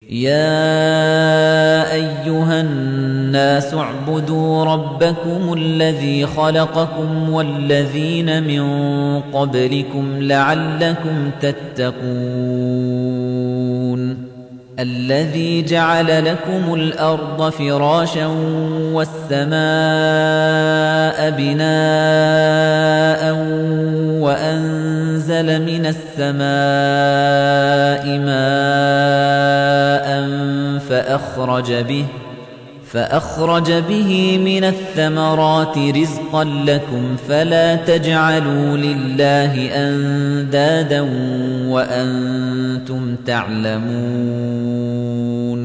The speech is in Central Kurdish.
يَا أَيُّهَا النَّاسُ اعْبُدُوا رَبَّكُمُ الَّذِي خَلَقَكُمْ وَالَّذِينَ مِن قَبْلِكُمْ لَعَلَّكُمْ تَتَّقُونَ الَّذِي جَعَلَ لَكُمُ الْأَرْضَ فِرَاشًا وَالسَّمَاءَ بِنَاءً وَأَنزَلَ مِنَ السَّمَاءِ مَاءً فَأَخْرَجَ بِهِ مِنَ الثَّمَرَاتِ رِزْقًا لَّكُمْ فَلَا تَجْعَلُوا لِلَّهِ أَندَادًا وَأَنتُمْ تَعْلَمُونَ